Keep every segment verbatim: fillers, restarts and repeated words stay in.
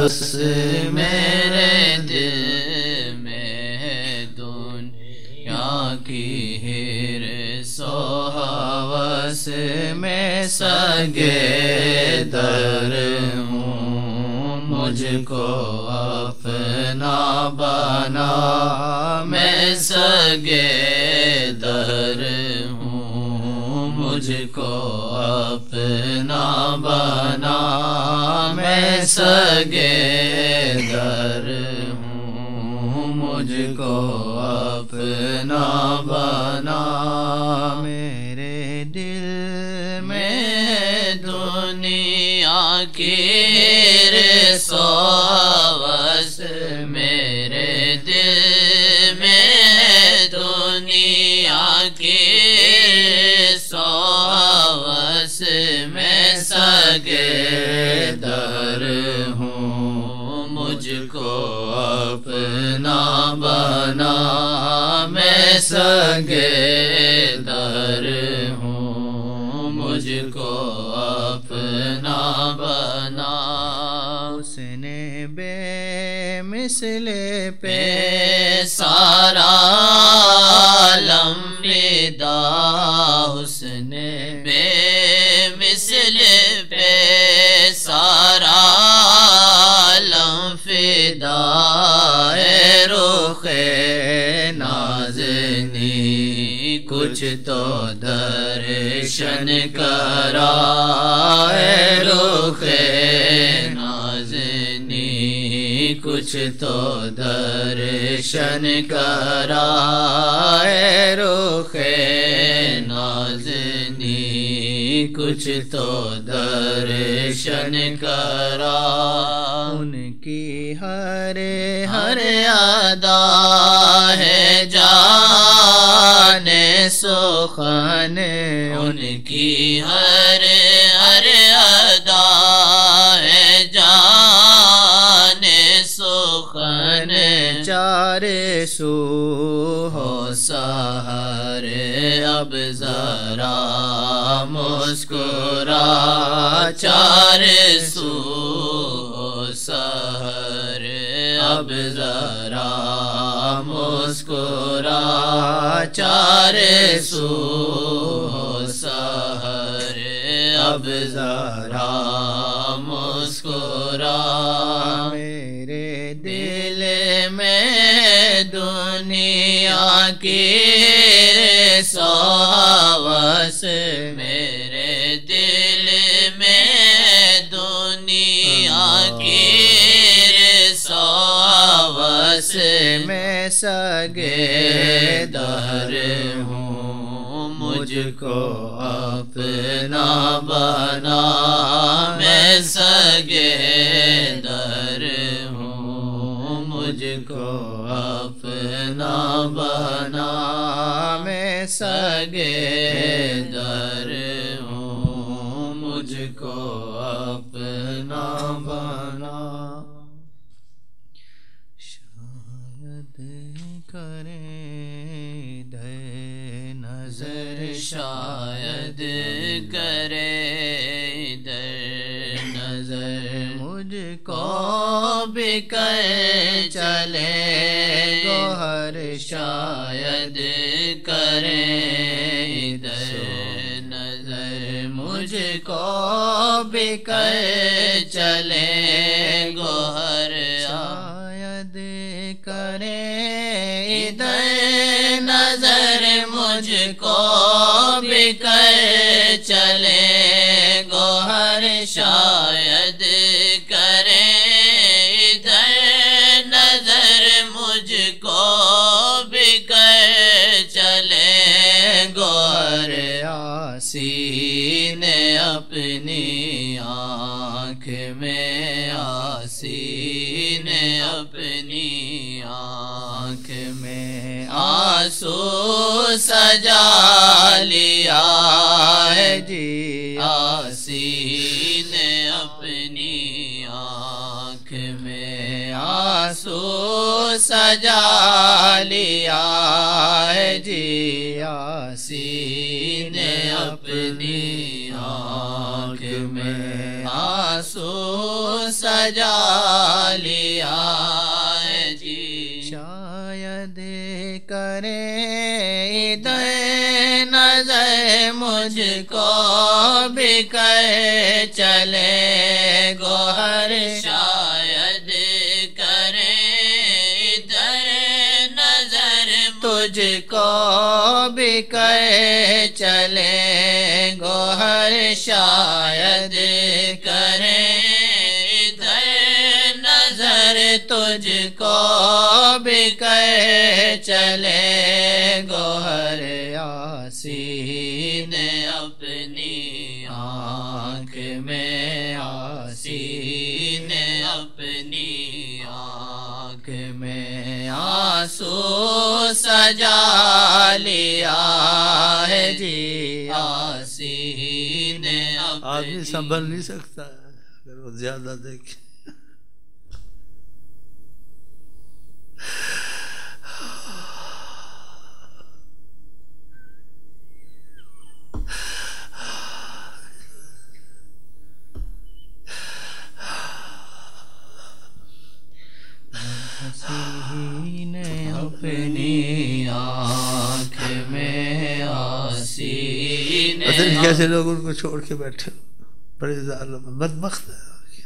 بس میرے دل میں دنیا کی حرص و ہوس میں سگے در ہوں، مجھ کو اپنا بنا میں سگے در ہوں، مجھ کو اپنا بنا میں سگے در ہوں، مجھ کو اپنا بنا میرے دل میں دنیا کی حرص و ہوس میرے دل میں دنیا کی حرص و ہوس میں سگے در ہوں، مجھ کو اپنا بنا میں سگے در ہوں، مجھ کو اپنا بنا اس نے بے مثل پہ سارا عالم فدا، اس نے بے مثل پہ سارا عالم فدا، اے رخ نازنی کچھ تو درشن کرا، اے رخ نازنی کچھ تو درشن کرا، اے رخ نازنی کچھ تو درشن کرا، ان کی ہر ہر ادا ہے جان سخن، ان کی ہر ہر ادا ہے جان سخن، چار سو ہو سحر اب ذرا مسکرا، چار سو ہو سحر اب ذرا مسکرا، چار سو ہو سحر اب ذرا مسکرا میرے دل میں دنیا کی حرص و ہوس میرے دل میں دنیا کی حرص و ہوس میں سگے در ہوں، مجھ کو اپنا بنا میں سگے در ہوں، مجھ کو اپنا بنا میں سگے در ہوں، مجھ کو اپنا بنا شاید کرے در نظر، شاید کرے در نظر مجھ کو بھی کر چلے گوہر، شاید کرے در نظر مجھ کو بھی کر چلے گوہر، شاید کرے ادھر نظر مجھ کو بھی کر چلے گوہر، شاید کرے ادھر نظر مجھ کو بھی کر چلے گوہر، آسین اپنی آنکھ میں، آسین اپنی آنکھ میں آنسو سجا لیا ہے جی، آسین اپنی آنکھ میں آنسو سجا لیا ہے جی، آسین اپنی آنکھ میں آنسو سجا سجا لیا ہے جی شاید کرے ادھر نظر مجھ کو بھی کہ چلے گوہر شاید کرے ادھر نظر تجھ کو بھی کہ چلے گوہر شاید کرے ادھر نظر تجھ کو بھی کہ چلے گوہر آسین اپنی آنکھ میں آسین اپنی آنکھ میں آنسو سجا لیا ہے جی آسین آدمی سنبھل نہیں سکتا ہے اگر وہ زیادہ دیکھے حسین اپنی آنکھ میں آسین پتہ نہیں کیسے لوگ ان کو چھوڑ کے بیٹھے بڑے ظالم بدبخت ہے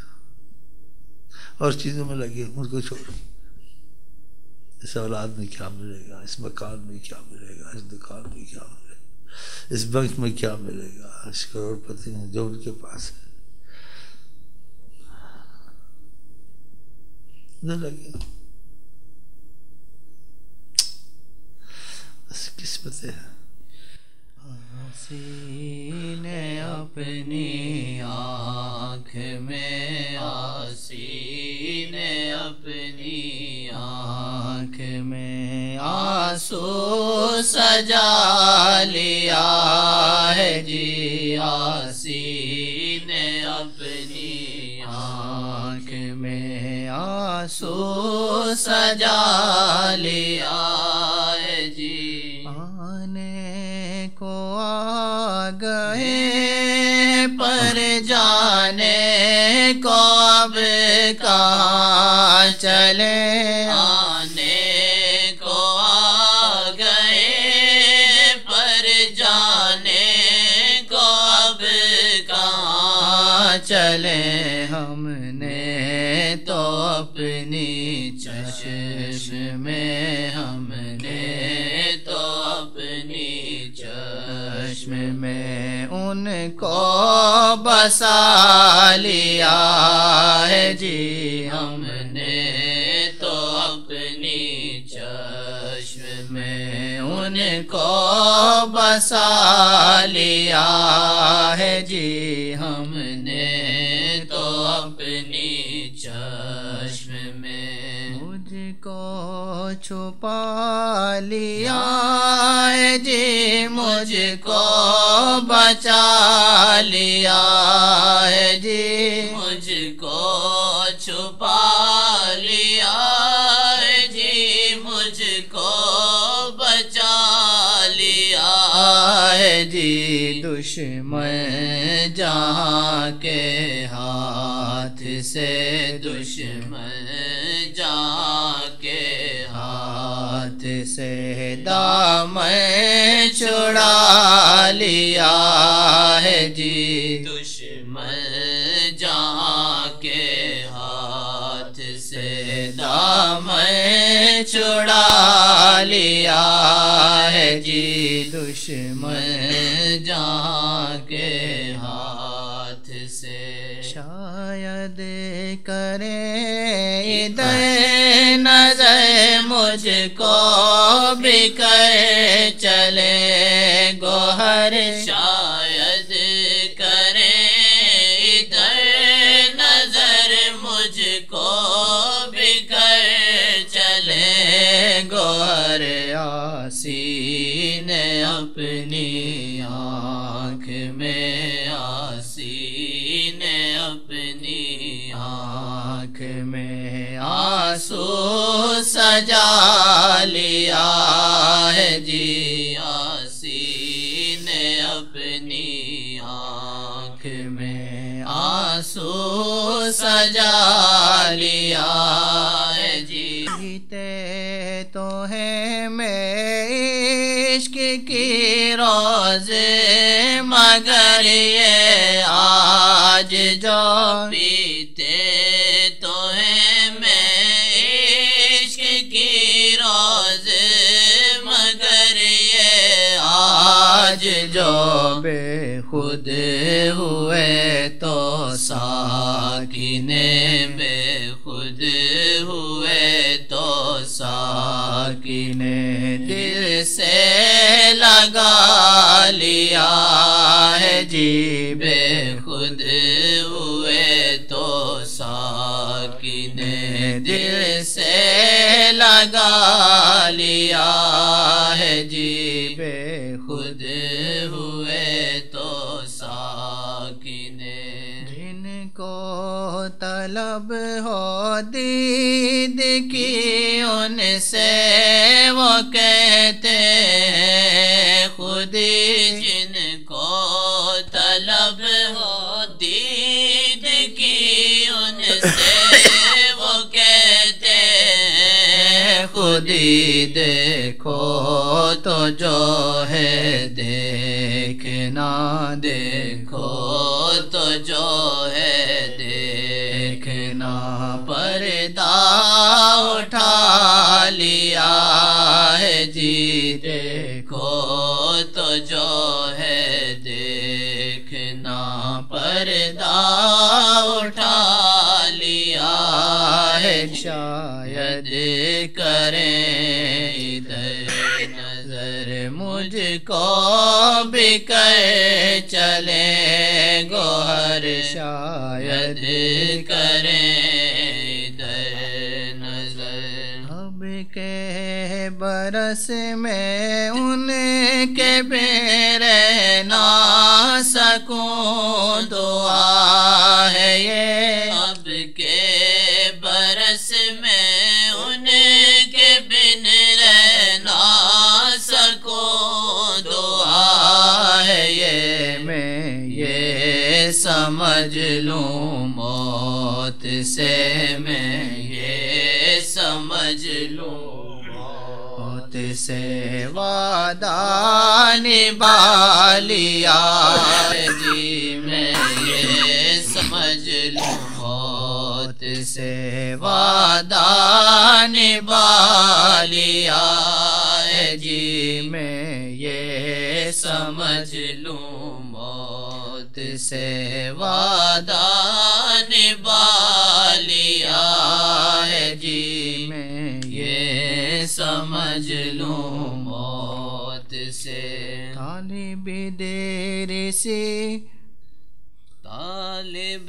اور چیزوں میں لگے ان کو چھوڑ اس اولاد میں کیا ملے گا، اس مکان میں کیا ملے گا، اس دکان میں کیا ملے گا، اس بینک میں کیا ملے گا، اس کروڑ پتی میں جو ان کے پاس ہے نہ لگے بس قسمت ہے آسین اپنی آنکھ میں آسین اپنی آنکھ میں آنسو سجا لیا ہے جی آسین اپنی آنکھ میں آنسو سجا لیا ہے جی آنے کو آ گئے پر جانے کو اب کہاں چلے آنے کو آ گئے پر جانے کو اب کہاں چلے ہم نے تو اپنی چشم میں ہم نے تو اپنی چشم میں ان کو بسا لیا ہے جی ہم نے تو اپنی چشم میں ان کو بسا لیا ہے جی ہم نے تو اپنی چشم میں مجھ کو چھپا لیا ہے جی مجھ کو بچا لیا ہے جی مجھ کو چھپا لیا ہے جی مجھ کو بچا لیا ہے جی دشمن جہاں کے ہاتھ سے دشمن جہاں کے ہاتھ سے دامن چھڑا لیا ہے جی دشمن جہاں کے ہاتھ سے دامن چھڑا لیا ہے جی دشمن جہاں کے ہاتھ سے شاید کرے ادھر نظر مجھ کو بھی کہ چلے گوہر شاید کرے ادھر نظر مجھ کو بھی کہ چلے گوہر آسین اپنی آنکھ میں آسین اپنی آنکھ میں آنسو سجا لیا ہے جی آسین اپنی آنکھ میں آنسو سجا ہوئے تو ساکنے بے خود ہوئے تو ساکنے دل سے لگا لیا ہے جی بے خود ہوئے تو ساکنے دل سے لگا لیا ہے جی بے خود ہوئے تو ساکنے جن کو طلب ہو دید کی ان سے وہ کہتے ہیں خودی جن کو طلب ہو دید کی ان سے وہ کہتے ہیں خودی دیکھو تو جو ہے دیکھنا دیکھو تو جو ہے دیکھنا پردہ اٹھا لیا ہے جی دیکھو تو جو ہے دیکھنا پردہ اٹھا لیا ہے شاید کریں ادھر نظر مجھ کو بھی کر چلے گوہر شاید کریں ادھر نظر اب کے برس میں ان کے بے رہ نہ سکوں دعا ہے یہ اب کے برس میں ان کے بن رہ نہ سکوں دعا ہے یہ میں یہ سمجھ لوں موت سے میں یہ سمجھ لوں موت سے وعدہ نبھا لیا جی میں یہ سمجھ لوں موت سے وعدہ نبھا لیا جی میں یہ سمجھ لوں موت سے وعدہ نبھا لیا ہے جی میں یہ سمجھ لوں موت سے طالب ادریسی طالب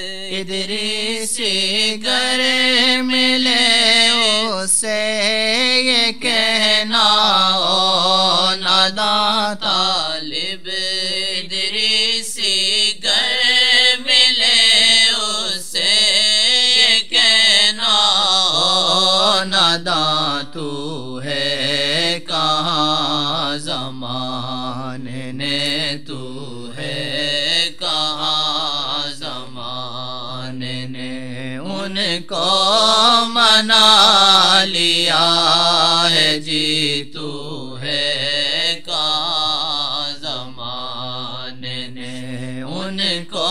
ادریسی گر ملے اسے یہ کہنا او ناداں طالب ادریسی گر ملے اسے یہ کہنا او ناداں تو ہے کہاں زمانے نے تو ہے کہاں زمانے نے ان کو منا لیا ہے جی تو ہے کہاں زمانے نے ان کو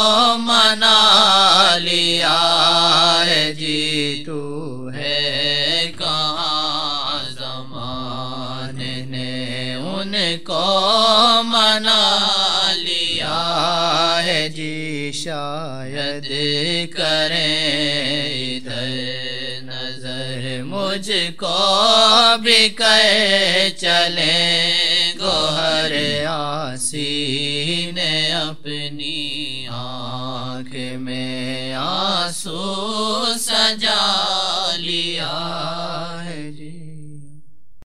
منا لیا ہے جی تو ہے کہاں زمانے نے ان کو منا لیا ہے جی شاید کریں ادھر نظر مجھ کو بھی کہ چلیں گوہر آسی نے اپنی آنکھ میں آنسو سجا لیا